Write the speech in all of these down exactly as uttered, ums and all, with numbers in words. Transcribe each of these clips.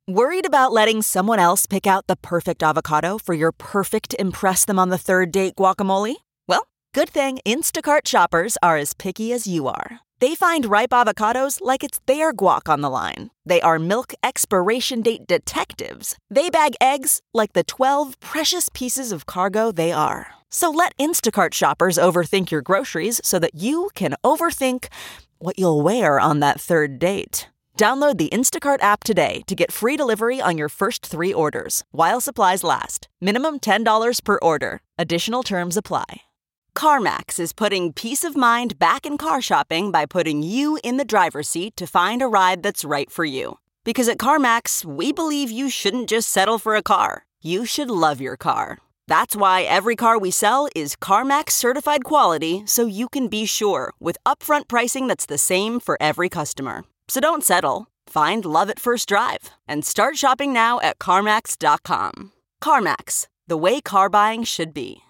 Worried about letting someone else pick out the perfect avocado for your perfect impress them on the third date guacamole? Well, good thing Instacart shoppers are as picky as you are. They find ripe avocados like it's their guac on the line. They are milk expiration date detectives. They bag eggs like the twelve precious pieces of cargo they are. So let Instacart shoppers overthink your groceries so that you can overthink what you'll wear on that third date. Download the Instacart app today to get free delivery on your first three orders, while supplies last. Minimum ten dollars per order. Additional terms apply. CarMax is putting peace of mind back in car shopping by putting you in the driver's seat to find a ride that's right for you. Because at CarMax, we believe you shouldn't just settle for a car. You should love your car. That's why every car we sell is CarMax certified quality, so you can be sure with upfront pricing that's the same for every customer. So don't settle. Find love at first drive and start shopping now at CarMax dot com. CarMax, the way car buying should be.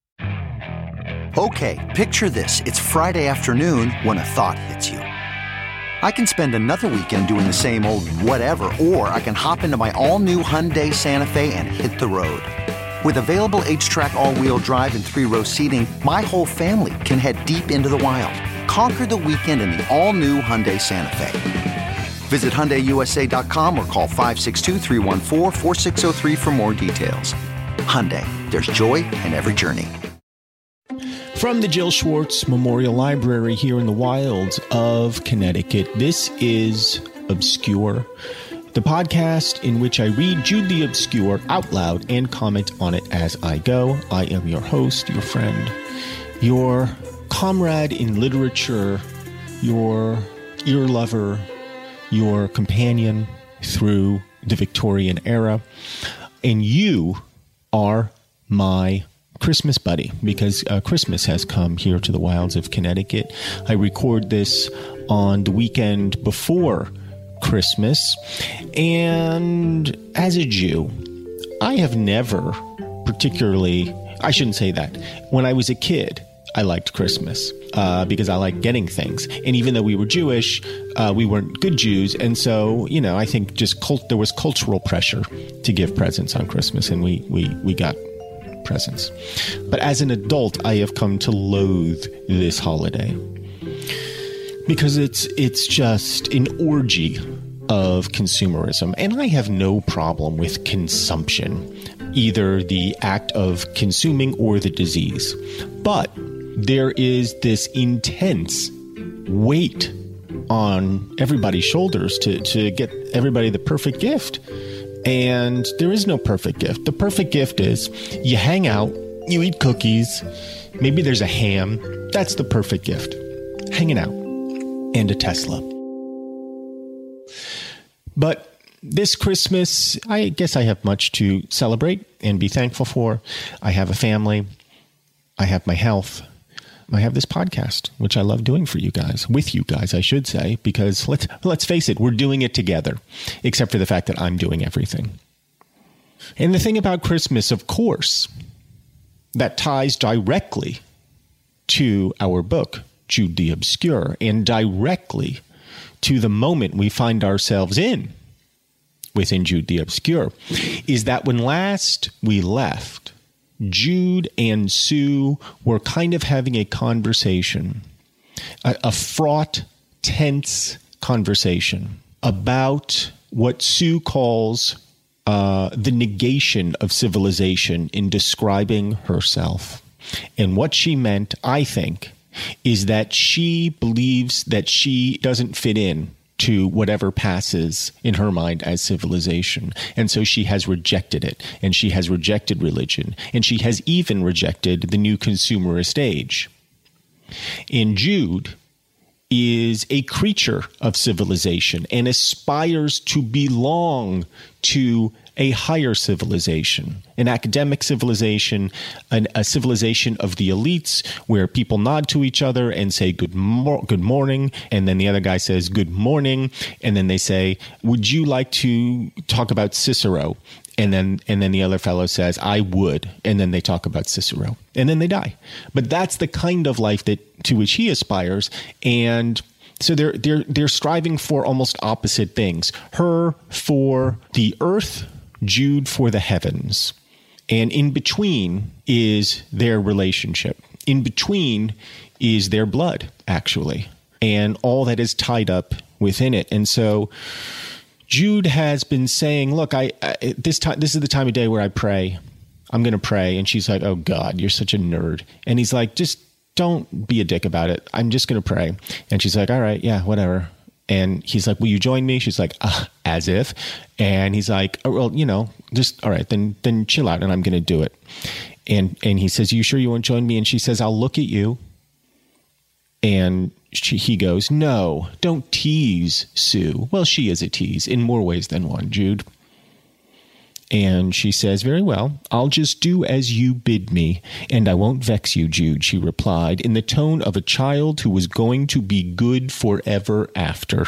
Okay, picture this. It's Friday afternoon when a thought hits you. I can spend another weekend doing the same old whatever, or I can hop into my all-new Hyundai Santa Fe and hit the road. With available H-Track all-wheel drive and three-row seating, my whole family can head deep into the wild. Conquer the weekend in the all-new Hyundai Santa Fe. Visit Hyundai U S A dot com or call five six two, three one four, four six zero three for more details. Hyundai, there's joy in every journey. From the Jill Schwartz Memorial Library here in the wilds of Connecticut, this is Obscure, the podcast in which I read Jude the Obscure out loud and comment on it as I go. I am your host, your friend, your comrade in literature, your ear lover, your companion through the Victorian era, and you are my Christmas buddy, because uh, Christmas has come here to the wilds of Connecticut. I record this on the weekend before Christmas, and as a Jew, I have never particularly, I shouldn't say that. When I was a kid, I liked Christmas uh, because I liked getting things. And even though we were Jewish, uh, we weren't good Jews. And so, you know, I think just cult- there was cultural pressure to give presents on Christmas, and we, we, we got presents. But as an adult, I have come to loathe this holiday because it's it's just an orgy of consumerism. And I have no problem with consumption, either the act of consuming or the disease. But there is this intense weight on everybody's shoulders to, to get everybody the perfect gift. And there is no perfect gift. The perfect gift is you hang out, you eat cookies, maybe there's a ham. That's the perfect gift. Hanging out and a Tesla. But this Christmas, I guess I have much to celebrate and be thankful for. I have a family. I have my health. I have this podcast, which I love doing for you guys, with you guys, I should say, because let's let's face it, we're doing it together, except for the fact that I'm doing everything. And the thing about Christmas, of course, that ties directly to our book, Jude the Obscure, and directly to the moment we find ourselves in within Jude the Obscure, is that when last we left, Jude and Sue were kind of having a conversation, a, a fraught, tense conversation about what Sue calls uh, the negation of civilization in describing herself. And what she meant, I think, is that she believes that she doesn't fit in to whatever passes in her mind as civilization. And so she has rejected it, and she has rejected religion, and she has even rejected the new consumerist age. And Jude is a creature of civilization and aspires to belong to a higher civilization, an academic civilization, an, a civilization of the elites where people nod to each other and say good, mor- good morning. And then the other guy says good morning. And then they say, would you like to talk about Cicero? And then and then the other fellow says, I would. And then they talk about Cicero. And then they die. But that's the kind of life that to which he aspires. And So they're they're they're striving for almost opposite things. Her for the earth, Jude for the heavens. And in between is their relationship. In between is their blood, actually, and all that is tied up within it. And so Jude has been saying, look, I, I this time this is the time of day where I pray. I'm going to pray. And she's like, oh, God, you're such a nerd. And he's like, just don't be a dick about it. I'm just going to pray. And she's like, all right, yeah, whatever. And he's like, will you join me? She's like, uh, as if. And he's like, oh, well, you know, just all right, then then chill out and I'm going to do it. And and he says, you sure you won't join me? And she says, I'll look at you. And she, he goes, no, don't tease Sue. Well, she is a tease in more ways than one, Jude. And she says, very well, I'll just do as you bid me, and I won't vex you, Jude, she replied, in the tone of a child who was going to be good forever after,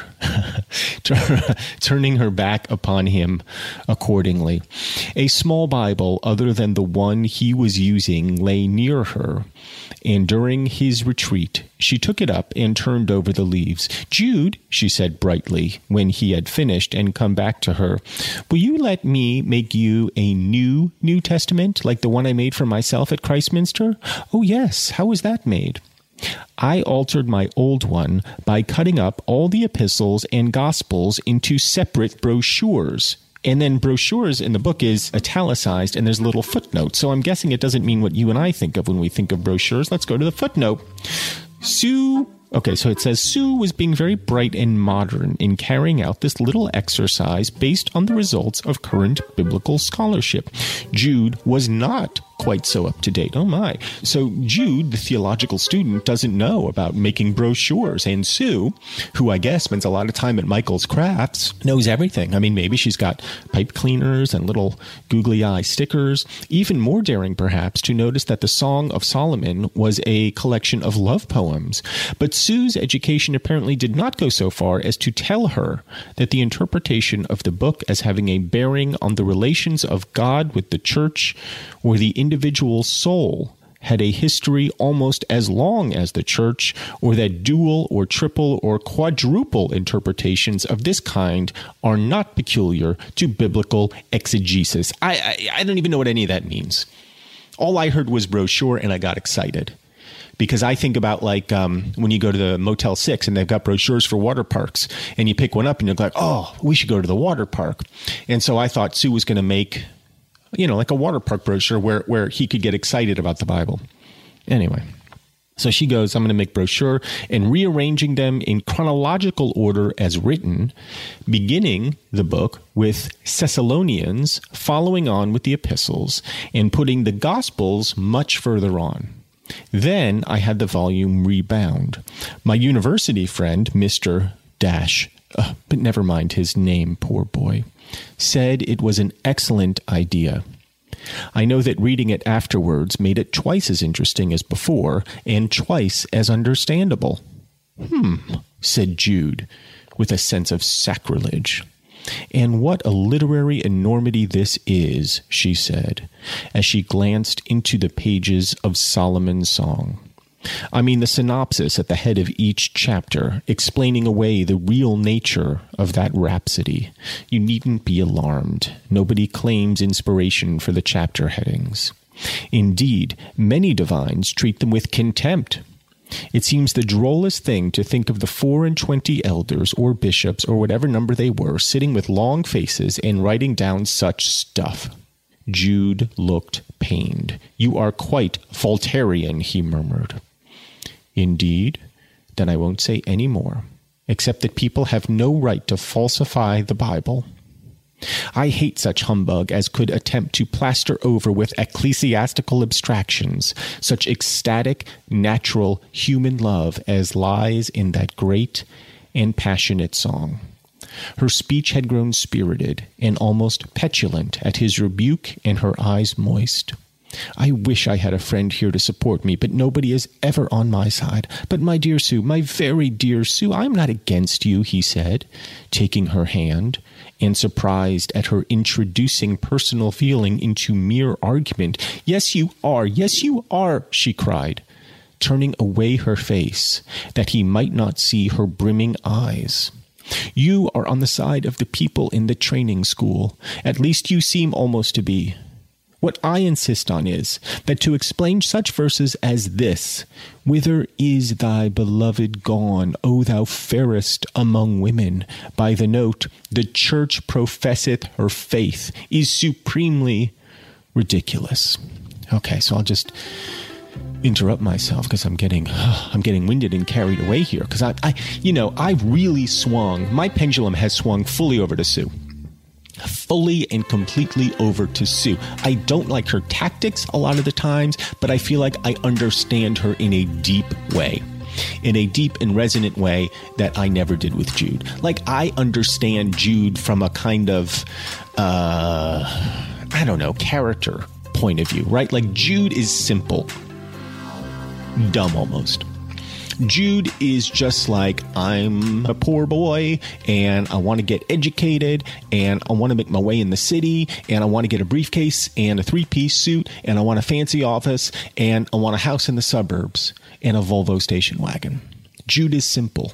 turning her back upon him accordingly. A small Bible, other than the one he was using, lay near her, and during his retreat, she took it up and turned over the leaves. Jude, she said brightly, when he had finished and come back to her, will you let me make you a new New Testament, like the one I made for myself at Christminster? Oh, yes. How was that made? I altered my old one by cutting up all the epistles and gospels into separate brochures. And then brochures in the book is italicized, and there's a little footnote. So I'm guessing it doesn't mean what you and I think of when we think of brochures. Let's go to the footnote. Sue... Okay, so it says, Sue was being very bright and modern in carrying out this little exercise based on the results of current biblical scholarship. Jude was not quite so up to date. Oh my. So Jude, the theological student, doesn't know about making brochures. And Sue, who I guess spends a lot of time at Michael's Crafts, knows everything. I mean, maybe she's got pipe cleaners and little googly eye stickers. Even more daring, perhaps, to notice that the Song of Solomon was a collection of love poems. But Sue's education apparently did not go so far as to tell her that the interpretation of the book as having a bearing on the relations of God with the church or the individual soul had a history almost as long as the church, or that dual or triple or quadruple interpretations of this kind are not peculiar to biblical exegesis. I, I, I don't even know what any of that means. All I heard was brochure and I got excited. Because I think about like um, when you go to the Motel six and they've got brochures for water parks and you pick one up and you're like, oh, we should go to the water park. And so I thought Sue was going to make, you know, like a water park brochure where, where he could get excited about the Bible. Anyway, so she goes, I'm going to make brochure, and rearranging them in chronological order as written, beginning the book with Thessalonians, following on with the epistles, and putting the Gospels much further on. Then I had the volume rebound. My university friend, Mister Dash, uh, but never mind his name, poor boy, said it was an excellent idea. I know that reading it afterwards made it twice as interesting as before, and twice as understandable. Hmm, said Jude, with a sense of sacrilege. And what a literary enormity this is, she said, as she glanced into the pages of Solomon's Song. I mean the synopsis at the head of each chapter, explaining away the real nature of that rhapsody. You needn't be alarmed. Nobody claims inspiration for the chapter headings. Indeed, many divines treat them with contempt. It seems the drollest thing to think of the four and twenty elders or bishops or whatever number they were sitting with long faces and writing down such stuff. Jude looked pained. You are quite Voltairean, he murmured. Indeed? Then I won't say any more, except that people have no right to falsify the Bible. I hate such humbug as could attempt to plaster over with ecclesiastical abstractions such ecstatic, natural, human love as lies in that great and passionate song. Her speech had grown spirited and almost petulant at his rebuke, and her eyes moist. I wish I had a friend here to support me, but nobody is ever on my side. But my dear Sue, my very dear Sue, I'm not against you, he said, taking her hand, and surprised at her introducing personal feeling into mere argument. Yes, you are. Yes, you are, she cried. turning away her face, that he might not see her brimming eyes. You are on the side of the people in the training school. At least you seem almost to be. What I insist on is that to explain such verses as this, "Whither is thy beloved gone, O thou fairest among women?" by the note, "The church professeth her faith," is supremely ridiculous. Okay, so I'll just interrupt myself because I'm getting I'm getting winded and carried away here because I, I, you know, I really swung. My pendulum has swung fully over to Sue. Fully and completely over to Sue. I don't like her tactics a lot of the times, but I feel like I understand her in a deep way. In a deep and resonant way that I never did with Jude. Like, I understand Jude from a kind of, uh, I don't know, character point of view, right? Like, Jude is simple. Dumb almost. Jude is just like, I'm a poor boy and I want to get educated and I want to make my way in the city and I want to get a briefcase and a three-piece suit and I want a fancy office and I want a house in the suburbs and a Volvo station wagon. Jude is simple.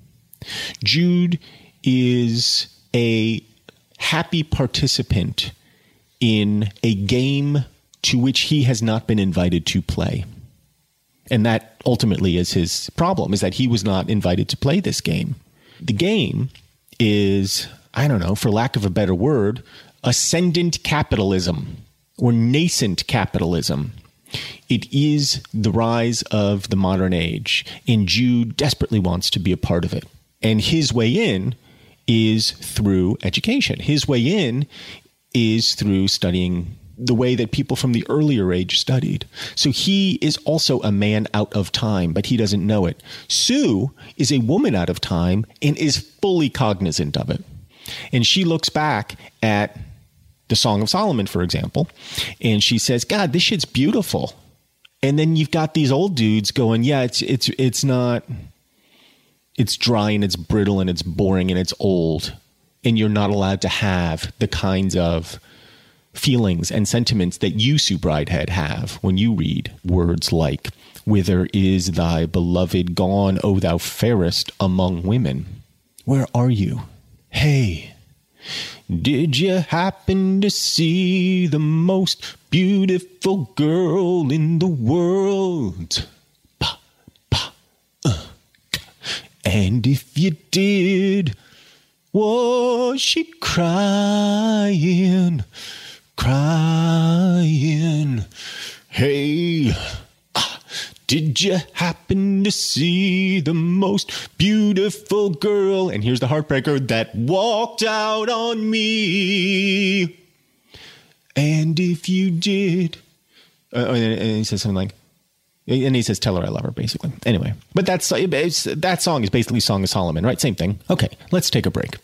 Jude is a happy participant in a game to which he has not been invited to play. And that ultimately is his problem, is that he was not invited to play this game. The game is, I don't know, for lack of a better word, ascendant capitalism or nascent capitalism. It is the rise of the modern age, and Jude desperately wants to be a part of it. And his way in is through education. His way in is through studying the way that people from the earlier age studied. So he is also a man out of time, but he doesn't know it. Sue is a woman out of time and is fully cognizant of it. And she looks back at the Song of Solomon, for example, and she says, God, this shit's beautiful. And then you've got these old dudes going, yeah, it's it's it's not, it's dry and it's brittle and it's boring and it's old. And you're not allowed to have the kinds of feelings and sentiments that you, Sue Bridehead, have when you read words like, "Whither is thy beloved gone, O thou fairest among women?" Where are you? Hey, did you happen to see the most beautiful girl in the world? Pa, pa, uh. And if you did, was she crying? Crying. Hey, ah, did you happen to see the most beautiful girl? And here's the heartbreaker, that walked out on me. And if you did, uh, and he says something like, and he says, tell her I love her, basically. Anyway, but that's that song is basically Song of Solomon, right? Same thing. Okay, let's take a break.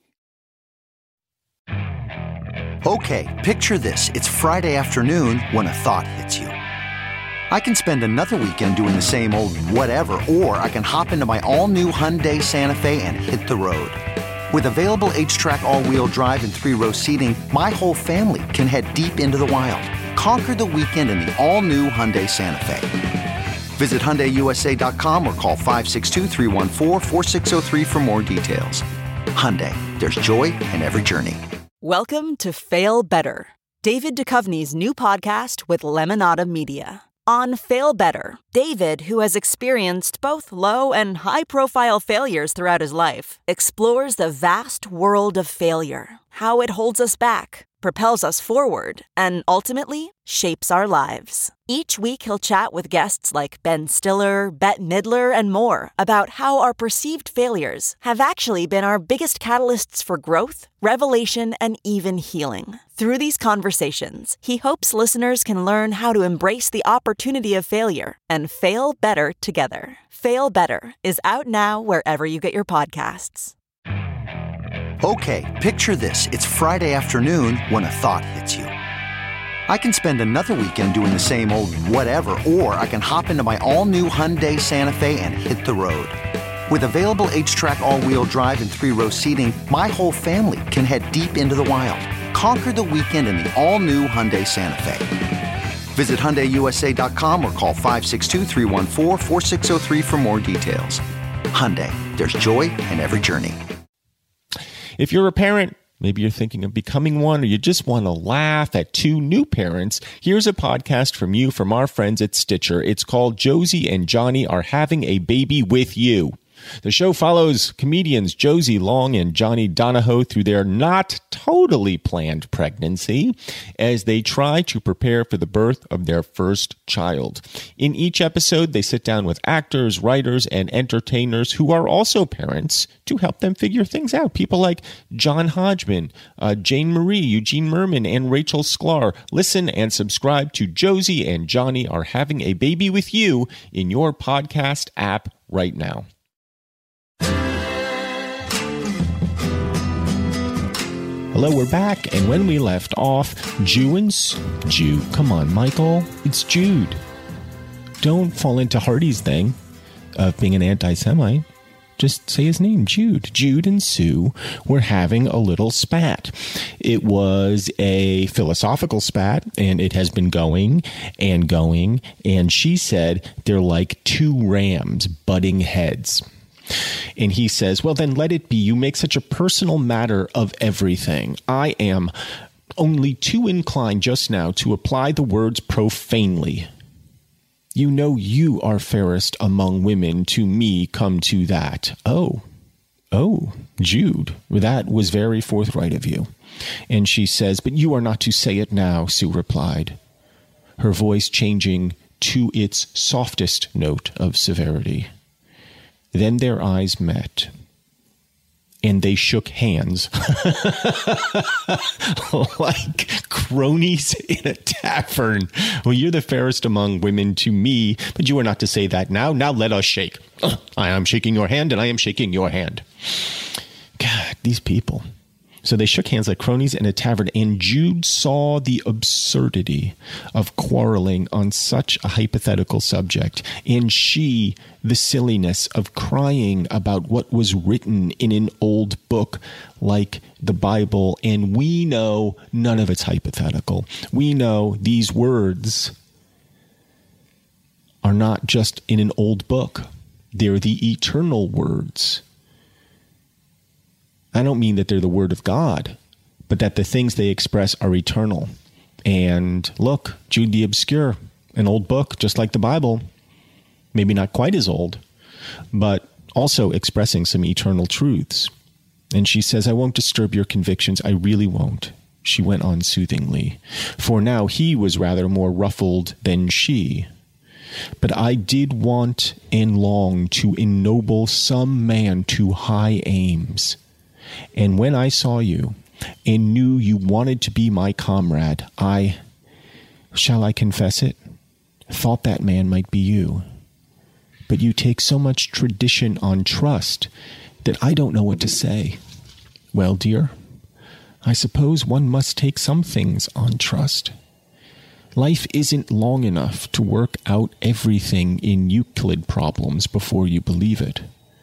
Okay, picture this. It's Friday afternoon when a thought hits you. I can spend another weekend doing the same old whatever, or I can hop into my all-new Hyundai Santa Fe and hit the road. With available H-Track all-wheel drive and three-row seating, my whole family can head deep into the wild. Conquer the weekend in the all-new Hyundai Santa Fe. Visit Hyundai U S A dot com or call five six two, three one four, four six zero three for more details. Hyundai, there's joy in every journey. Welcome to Fail Better, David Duchovny's new podcast with Lemonada Media. On Fail Better, David, who has experienced both low and high-profile failures throughout his life, explores the vast world of failure, how it holds us back, propels us forward, and ultimately shapes our lives. Each week he'll chat with guests like Ben Stiller, Bette Midler, and more about how our perceived failures have actually been our biggest catalysts for growth, revelation, and even healing. Through these conversations, he hopes listeners can learn how to embrace the opportunity of failure and fail better together. Fail Better is out now wherever you get your podcasts. Okay, picture this. It's Friday afternoon when a thought hits you. I can spend another weekend doing the same old whatever, or I can hop into my all-new Hyundai Santa Fe and hit the road. With available H-Track all-wheel drive and three-row seating, my whole family can head deep into the wild. Conquer the weekend in the all-new Hyundai Santa Fe. Visit Hyundai U S A dot com or call five six two, three one four, four six zero three for more details. Hyundai, there's joy in every journey. If you're a parent, maybe you're thinking of becoming one, or you just want to laugh at two new parents, here's a podcast from you from our friends at Stitcher. It's called Josie and Johnny Are Having a Baby with You. The show follows comedians Josie Long and Johnny Donahoe through their not totally planned pregnancy as they try to prepare for the birth of their first child. In each episode, they sit down with actors, writers, and entertainers who are also parents to help them figure things out. People like John Hodgman, uh, Jane Marie, Eugene Merman, and Rachel Sklar. Listen and subscribe to Josie and Johnny Are Having a Baby with You in your podcast app right now. Hello, we're back, and when we left off, Jew and S- Jew, come on, Michael, it's Jude. Don't fall into Hardy's thing of being an anti-Semite. Just say his name, Jude. Jude and Sue were having a little spat. It was a philosophical spat, and it has been going and going, and she said they're like two rams butting heads. And he says, well, then let it be. You make such a personal matter of everything. I am only too inclined just now to apply the words profanely. You know you are fairest among women, to me come to that. Oh, oh, Jude, that was very forthright of you. And she says, but you are not to say it now, Sue replied, her voice changing to its softest note of severity. Then their eyes met, and they shook hands like cronies in a tavern. Well, you're the fairest among women to me, but you are not to say that now. Now let us shake. I am shaking your hand, and I am shaking your hand. God, these people. So they shook hands like cronies in a tavern, and Jude saw the absurdity of quarreling on such a hypothetical subject, and she the silliness of crying about what was written in an old book like the Bible. And we know none of it's hypothetical. We know these words are not just in an old book. They're the eternal words. I don't mean that they're the word of God, but that the things they express are eternal. And look, Jude the Obscure, an old book, just like the Bible, maybe not quite as old, but also expressing some eternal truths. And she says, I won't disturb your convictions. I really won't. She went on soothingly, for now he was rather more ruffled than she. But I did want and long to ennoble some man to high aims. And when I saw you and knew you wanted to be my comrade, I, shall I confess it, thought that man might be you. But you take so much tradition on trust that I don't know what to say. Well, dear, I suppose one must take some things on trust. Life isn't long enough to work out everything in Euclid problems before you believe it.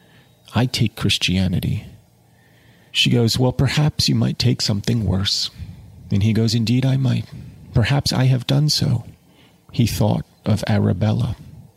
I take Christianity. She goes, well, perhaps you might take something worse. And he goes, indeed, I might. Perhaps I have done so. He thought of Arabella.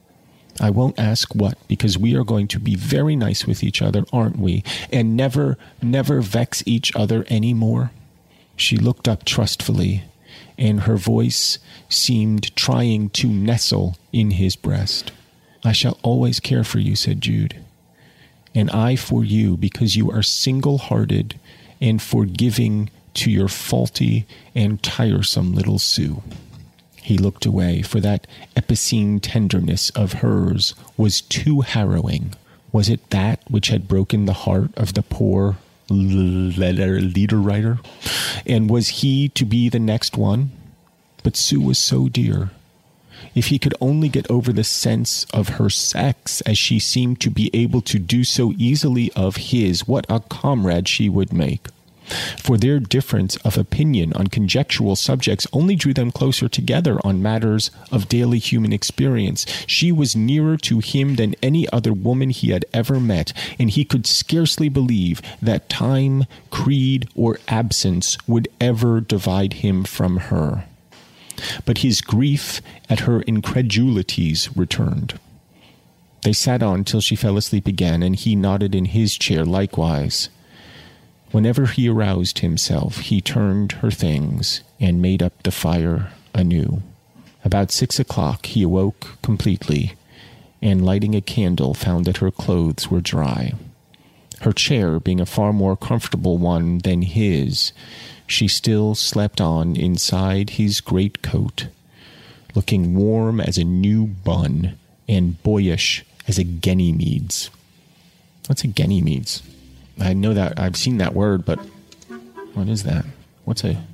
I won't ask what, because we are going to be very nice with each other, aren't we? And never, never vex each other any more. She looked up trustfully, and her voice seemed trying to nestle in his breast. I shall always care for you, said Jude. And I for you, because you are single-hearted and forgiving to your faulty and tiresome little Sue. He looked away, for that epicene tenderness of hers was too harrowing. Was it that which had broken the heart of the poor letter leader writer? And was he to be the next one? But Sue was so dear. If he could only get over the sense of her sex, as she seemed to be able to do so easily of his, what a comrade she would make. For their difference of opinion on conjectural subjects only drew them closer together on matters of daily human experience. She was nearer to him than any other woman he had ever met, and he could scarcely believe that time, creed, or absence would ever divide him from her. but his grief at her incredulities returned. They sat on till she fell asleep again, and he nodded in his chair likewise. Whenever he aroused himself, he turned her things and made up the fire anew. About six o'clock he awoke completely, and lighting a candle found that her clothes were dry. Her chair being a far more comfortable one than his, she still slept on inside his great coat, looking warm as a new bun and boyish as a Ganymedes. What's a Ganymedes? I know that, I've seen that word, but what is that? What's a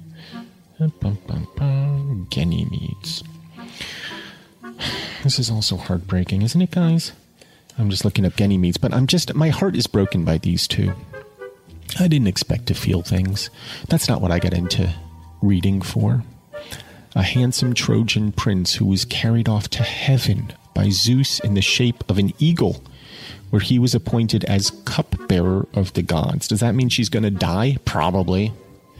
Ganymedes? This is also heartbreaking, isn't it, guys? I'm just looking up Ganymedes, but I'm just, my heart is broken by these two. I didn't expect to feel things. That's not what I got into reading for. A handsome Trojan prince who was carried off to heaven by Zeus in the shape of an eagle, where he was appointed as cupbearer of the gods. Does that mean she's going to die? Probably.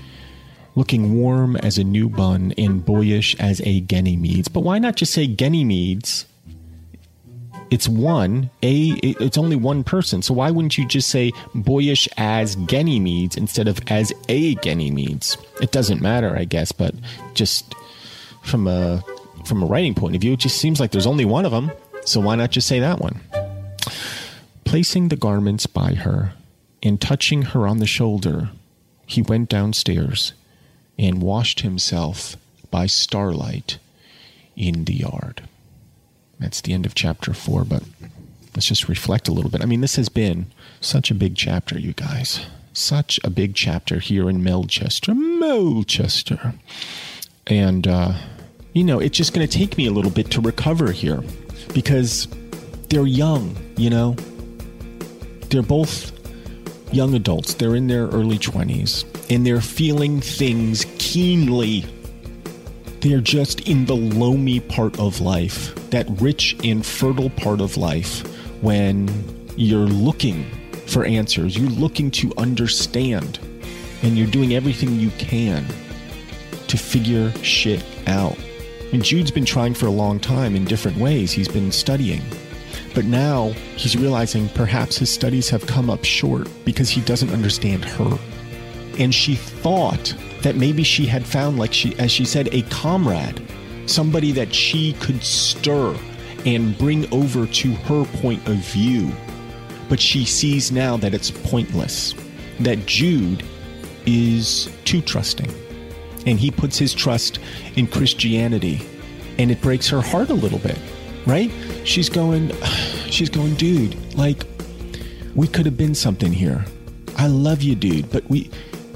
Looking warm as a new bun and boyish as a Ganymedes. But why not just say Ganymedes? It's one, a, it's only one person. So why wouldn't you just say boyish as Ganymedes instead of as a Ganymedes? It doesn't matter, I guess, but just from a, from a writing point of view, it just seems like there's only one of them. So why not just say that one? Placing the garments by her and touching her on the shoulder, he went downstairs and washed himself by starlight in the yard. That's the end of chapter four, but let's just reflect a little bit. I mean, this has been such a big chapter, you guys. Such a big chapter here in Melchester. Melchester. And, uh, you know, it's just going to take me a little bit to recover here because they're young, you know. They're both young adults. They're in their early twenties, and they're feeling things keenly. They're just in the loamy part of life, that rich and fertile part of life, when you're looking for answers, you're looking to understand, and you're doing everything you can to figure shit out. And Jude's been trying for a long time in different ways. He's been studying. But now he's realizing perhaps his studies have come up short because he doesn't understand her. And she thought that maybe she had found, like she, as she said, a comrade, somebody that she could stir and bring over to her point of view. But she sees now that it's pointless, that Jude is too trusting. And he puts his trust in Christianity, and it breaks her heart a little bit, right? She's going, she's going, dude, like, we could have been something here. I love you, dude, but we,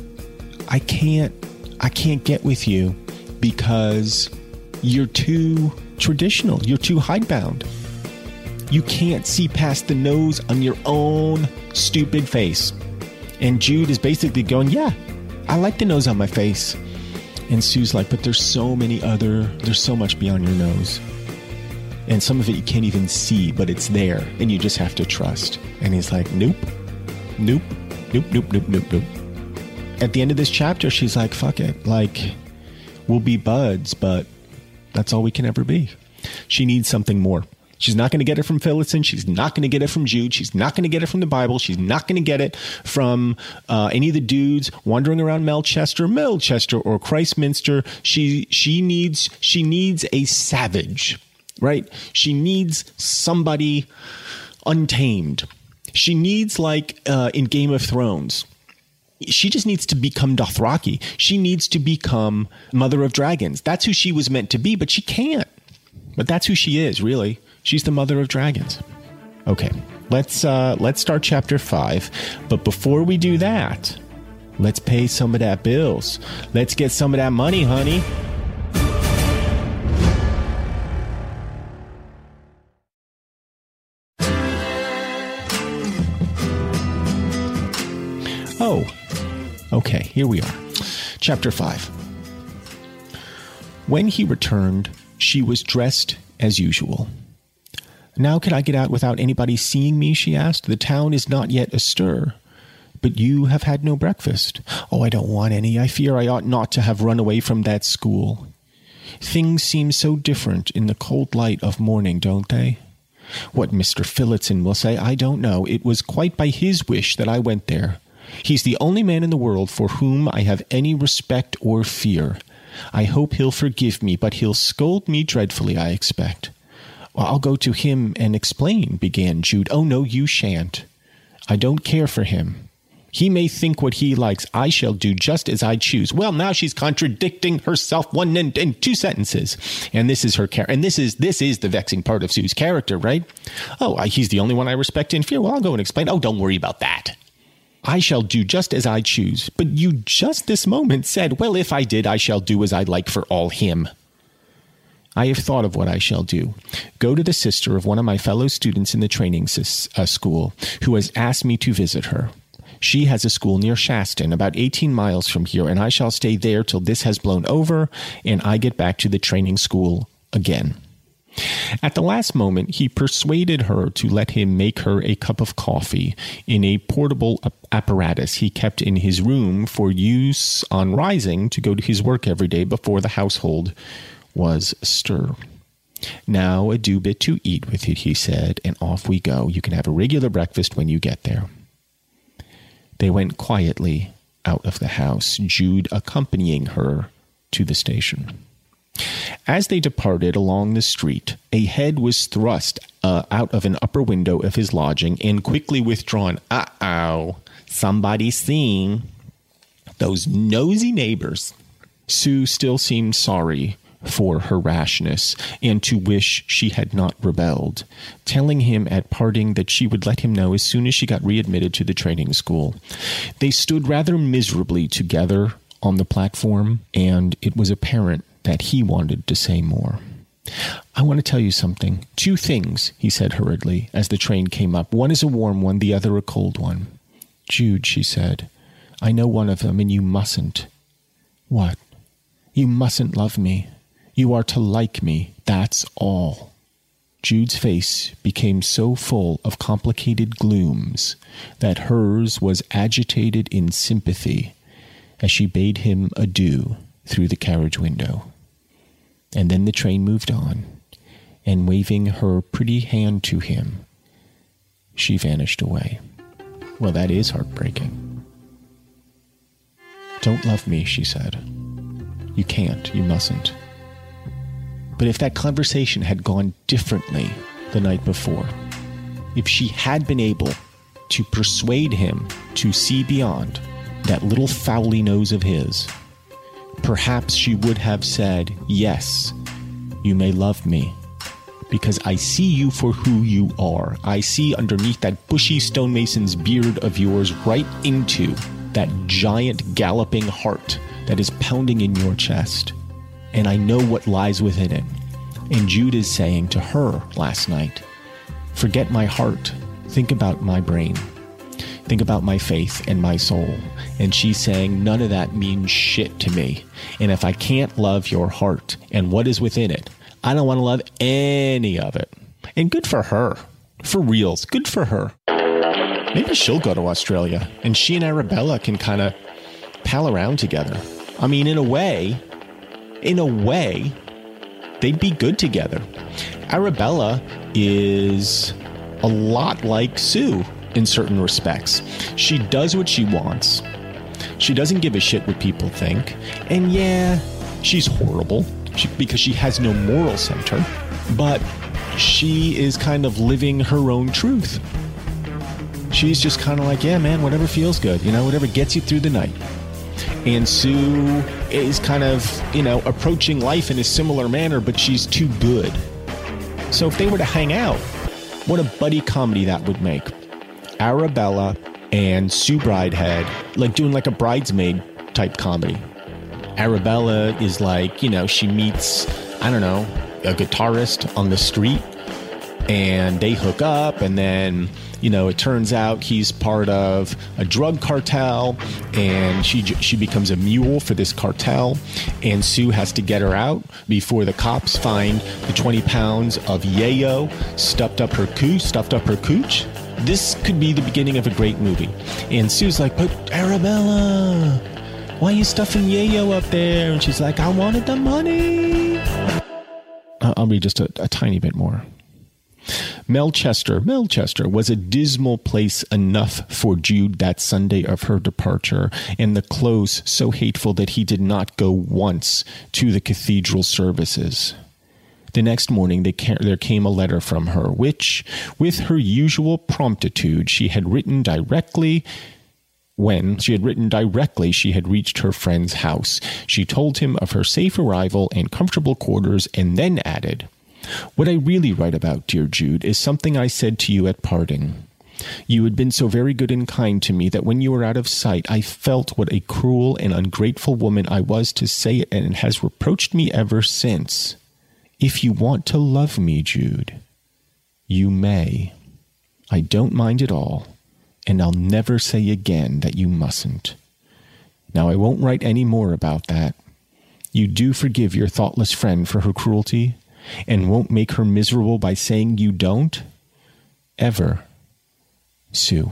I can't, I can't get with you because you're too traditional. You're too hidebound. You can't see past the nose on your own stupid face. And Jude is basically going, yeah, I like the nose on my face. And Sue's like, but there's so many other, there's so much beyond your nose. And some of it you can't even see, but it's there, and you just have to trust. And he's like, nope, nope, nope, nope, nope, nope, nope. At the end of this chapter, she's like, fuck it. Like, we'll be buds, but that's all we can ever be. She needs something more. She's not going to get it from Phillotson. She's not going to get it from Jude. She's not going to get it from the Bible. She's not going to get it from uh, any of the dudes wandering around Melchester, Melchester, or Christminster. She she needs she needs a savage. Right? She needs somebody untamed. She needs, like uh, in Game of Thrones, she just needs to become Dothraki. She needs to become Mother of Dragons. That's who she was meant to be, but she can't. But that's who she is, really. She's the Mother of Dragons. Okay, let's uh, let's start chapter five. But before we do that, let's pay some of that bills. Let's get some of that money, honey. Oh, okay, here we are. Chapter five. When he returned, she was dressed as usual. Now can I get out without anybody seeing me, she asked. The town is not yet astir. But you have had no breakfast. Oh, I don't want any. I fear I ought not to have run away from that school. Things seem so different in the cold light of morning, don't they? What Mister Phillotson will say, I don't know. It was quite by his wish that I went there. He's the only man in the world for whom I have any respect or fear. I hope he'll forgive me, but he'll scold me dreadfully, I expect. Well, I'll go to him and explain, began Jude. Oh, no, you shan't. I don't care for him. He may think what he likes. I shall do just as I choose. Well, now she's contradicting herself one in, in two sentences. And this is her character. And this is this is the vexing part of Sue's character, right? Oh, he's the only one I respect and fear. Well, I'll go and explain. Oh, don't worry about that. I shall do just as I choose. But you just this moment said, well, if I did, I shall do as I like for all him. I have thought of what I shall do. Go to the sister of one of my fellow students in the training uh, school who has asked me to visit her. She has a school near Shaston, about eighteen miles from here, and I shall stay there till this has blown over and I get back to the training school again. At the last moment, he persuaded her to let him make her a cup of coffee in a portable apparatus he kept in his room for use on rising to go to his work every day before the household was astir. Now a do bit to eat with it, he said, and off we go. You can have a regular breakfast when you get there. They went quietly out of the house, Jude accompanying her to the station. As they departed along the street, a head was thrust uh, out of an upper window of his lodging and quickly withdrawn. Uh-oh, somebody's seeing. Those nosy neighbors. Sue still seemed sorry for her rashness and to wish she had not rebelled, telling him at parting that she would let him know as soon as she got readmitted to the training school. They stood rather miserably together on the platform, and it was apparent that he wanted to say more. I want to tell you something. Two things, he said hurriedly as the train came up. One is a warm one, the other a cold one. Jude, she said, I know one of them, and you mustn't. What? You mustn't love me. You are to like me, that's all. Jude's face became so full of complicated glooms that hers was agitated in sympathy as she bade him adieu through the carriage window. And then the train moved on, and waving her pretty hand to him, she vanished away. Well, that is heartbreaking. Don't love me, she said. You can't, you mustn't. But if that conversation had gone differently the night before, if she had been able to persuade him to see beyond that little fowly nose of his, perhaps she would have said, yes, you may love me, because I see you for who you are. I see underneath that bushy stonemason's beard of yours right into that giant galloping heart that is pounding in your chest. And I know what lies within it. And Jude is saying to her last night, forget my heart. Think about my brain. Think about my faith and my soul. And she's saying, none of that means shit to me. And if I can't love your heart and what is within it, I don't want to love any of it. And good for her. For reals. Good for her. Maybe she'll go to Australia and she and Arabella can kind of pal around together. I mean, in a way, in a way, they'd be good together. Arabella is a lot like Sue in certain respects. She does what she wants. She doesn't give a shit what people think. And yeah, she's horrible she, because she has no moral center, but she is kind of living her own truth. She's just kind of like, yeah, man, whatever feels good, you know, whatever gets you through the night. And Sue is kind of, you know, approaching life in a similar manner, but she's too good. So if they were to hang out, what a buddy comedy that would make. Arabella and Sue Bridehead, like doing like a bridesmaid type comedy. Arabella is like, you know, she meets, I don't know, a guitarist on the street and they hook up, and then, you know, it turns out he's part of a drug cartel, and she she becomes a mule for this cartel, and Sue has to get her out before the cops find the twenty pounds of yayo stuffed up her cooch, stuffed up her cooch. This could be the beginning of a great movie. And Sue's like, but Arabella, why are you stuffing Yayo up there? And she's like, I wanted the money. I'll read just a, a tiny bit more. Melchester, Melchester was a dismal place enough for Jude that Sunday of her departure, and the close so hateful that he did not go once to the cathedral services. The next morning they ca- there came a letter from her, which, with her usual promptitude, she had written directly when she had written directly she had reached her friend's house. She told him of her safe arrival and comfortable quarters, and then added, "What I really write about, dear Jude, is something I said to you at parting. You had been so very good and kind to me that when you were out of sight, I felt what a cruel and ungrateful woman I was to say it, and it has reproached me ever since. If you want to love me, Jude, you may. I don't mind at all, and I'll never say again that you mustn't. Now, I won't write any more about that. You do forgive your thoughtless friend for her cruelty, and won't make her miserable by saying you don't? Ever, Sue."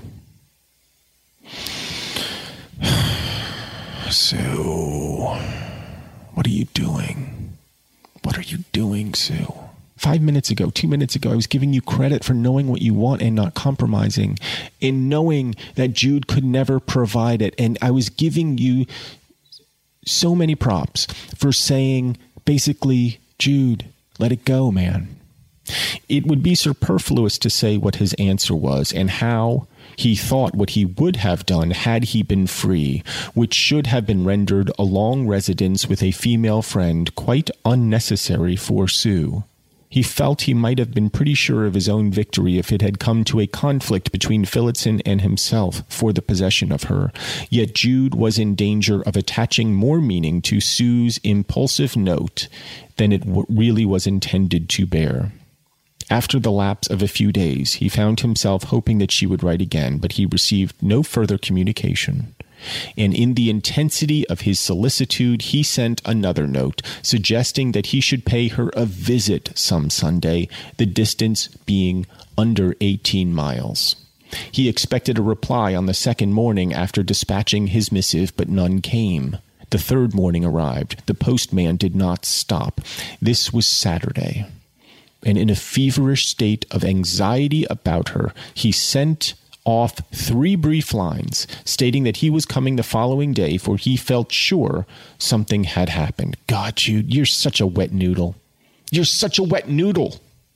Sue, what are you doing? What are you doing, Sue? Five minutes ago, two minutes ago, I was giving you credit for knowing what you want and not compromising, and knowing that Jude could never provide it. And I was giving you so many props for saying, basically, Jude, let it go, man. It would be superfluous to say what his answer was and how he thought what he would have done had he been free, which should have been rendered a long residence with a female friend quite unnecessary for Sue. He felt he might have been pretty sure of his own victory if it had come to a conflict between Phillotson and himself for the possession of her. Yet Jude was in danger of attaching more meaning to Sue's impulsive note than it w- really was intended to bear. After the lapse of a few days, he found himself hoping that she would write again, but he received no further communication. And in the intensity of his solicitude, he sent another note, suggesting that he should pay her a visit some Sunday, the distance being under eighteen miles. He expected a reply on the second morning after dispatching his missive, but none came. The third morning arrived. The postman did not stop. This was Saturday. And in a feverish state of anxiety about her, he sent off three brief lines stating that he was coming the following day, for he felt sure something had happened. God, Jude, you're such a wet noodle. You're such a wet noodle.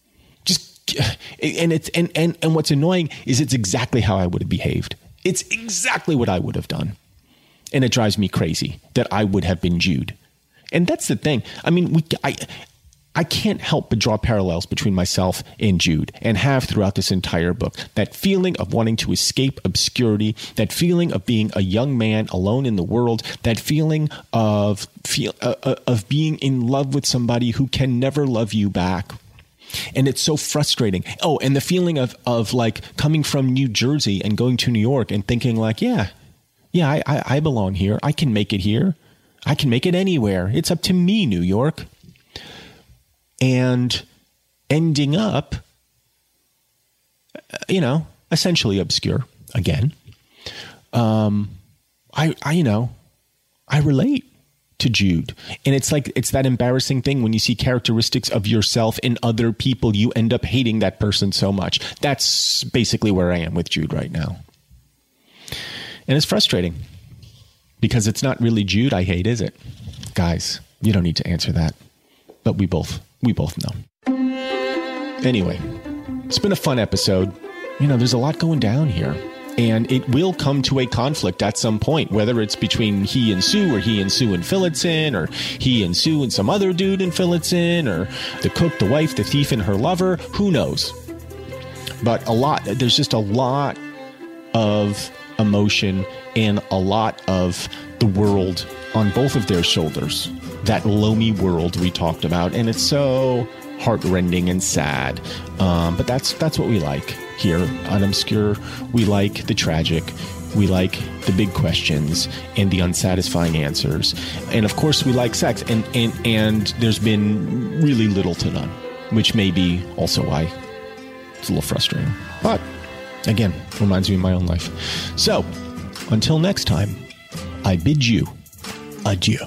Just, and it's, and, and, and what's annoying is it's exactly how I would have behaved. It's exactly what I would have done. And it drives me crazy that I would have been Jude. And that's the thing. I mean, we, I, I can't help but draw parallels between myself and Jude, and have throughout this entire book. That feeling of wanting to escape obscurity, that feeling of being a young man alone in the world, that feeling of feel uh, of being in love with somebody who can never love you back. And it's so frustrating. Oh, and the feeling of of like coming from New Jersey and going to New York and thinking like, yeah, yeah, I, I, I belong here. I can make it here. I can make it anywhere. It's up to me, New York. And ending up, you know, essentially obscure again. Um, I, I, you know, I relate to Jude. And it's like, it's that embarrassing thing when you see characteristics of yourself in other people, you end up hating that person so much. That's basically where I am with Jude right now. And it's frustrating because it's not really Jude I hate, is it? Guys, you don't need to answer that, but we both We both know. Anyway, it's been a fun episode. You know, there's a lot going down here. And it will come to a conflict at some point, whether it's between he and Sue, or he and Sue and Phillotson, or he and Sue and some other dude in Phillotson, or the cook, the wife, the thief, and her lover. Who knows? But a lot, there's just a lot of emotion and a lot of the world on both of their shoulders. That loamy world we talked about, and it's so heartrending and sad. Um, but that's that's what we like here on Obscure. We like the tragic, we like the big questions and the unsatisfying answers, and of course we like sex. And and and there's been really little to none, which may be also why it's a little frustrating. But again, reminds me of my own life. So until next time, I bid you Adieu.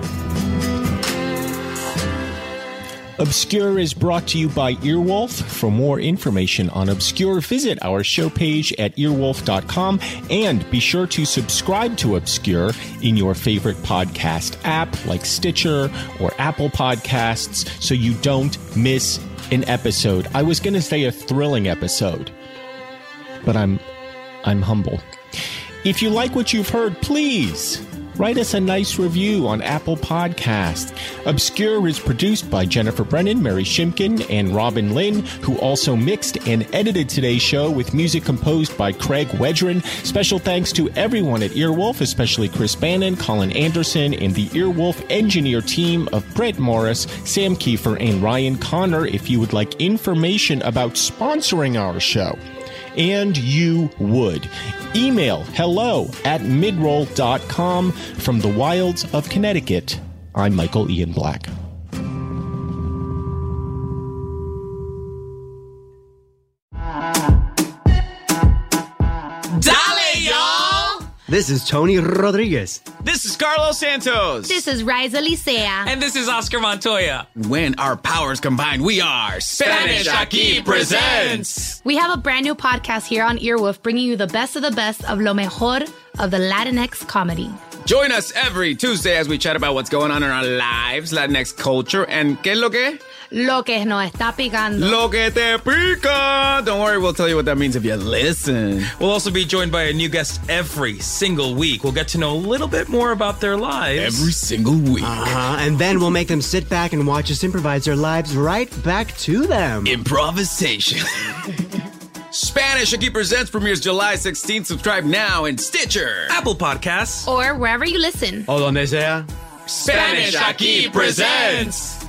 Obscure is brought to you by Earwolf. For more information on Obscure, visit our show page at earwolf dot com and be sure to subscribe to Obscure in your favorite podcast app like Stitcher or Apple Podcasts so you don't miss an episode. I was going to say a thrilling episode, but I'm I'm humble. If you like what you've heard, please write us a nice review on Apple Podcasts. Obscure is produced by Jennifer Brennan, Mary Shimkin, and Robin Lynn, who also mixed and edited today's show with music composed by Craig Wedren. Special thanks to everyone at Earwolf, especially Chris Bannon, Colin Anderson, and the Earwolf engineer team of Brett Morris, Sam Kiefer, and Ryan Connor. If you would like information about sponsoring our show, and you would, email hello at midroll dot com. From the wilds of Connecticut, I'm Michael Ian Black. Dale, y'all! This is Tony Rodriguez. This is Carlos Santos. This is Riza Licea. And this is Oscar Montoya. When our powers combine, we are Spanish Aquí Presents. We have a brand new podcast here on Earwolf, bringing you the best of the best of lo mejor of the Latinx comedy. Join us every Tuesday as we chat about what's going on in our lives, Latinx culture, and ¿qué es lo que? Lo que nos está picando. Lo que te pica. Don't worry, we'll tell you what that means if you listen. We'll also be joined by a new guest every single week. We'll get to know a little bit more about their lives. Every single week. Uh-huh. And then we'll make them sit back and watch us improvise their lives right back to them. Improvisation. Spanish Aquí Presents premieres July sixteenth. Subscribe now in Stitcher, Apple Podcasts, or wherever you listen. O donde sea. Spanish Aquí Presents.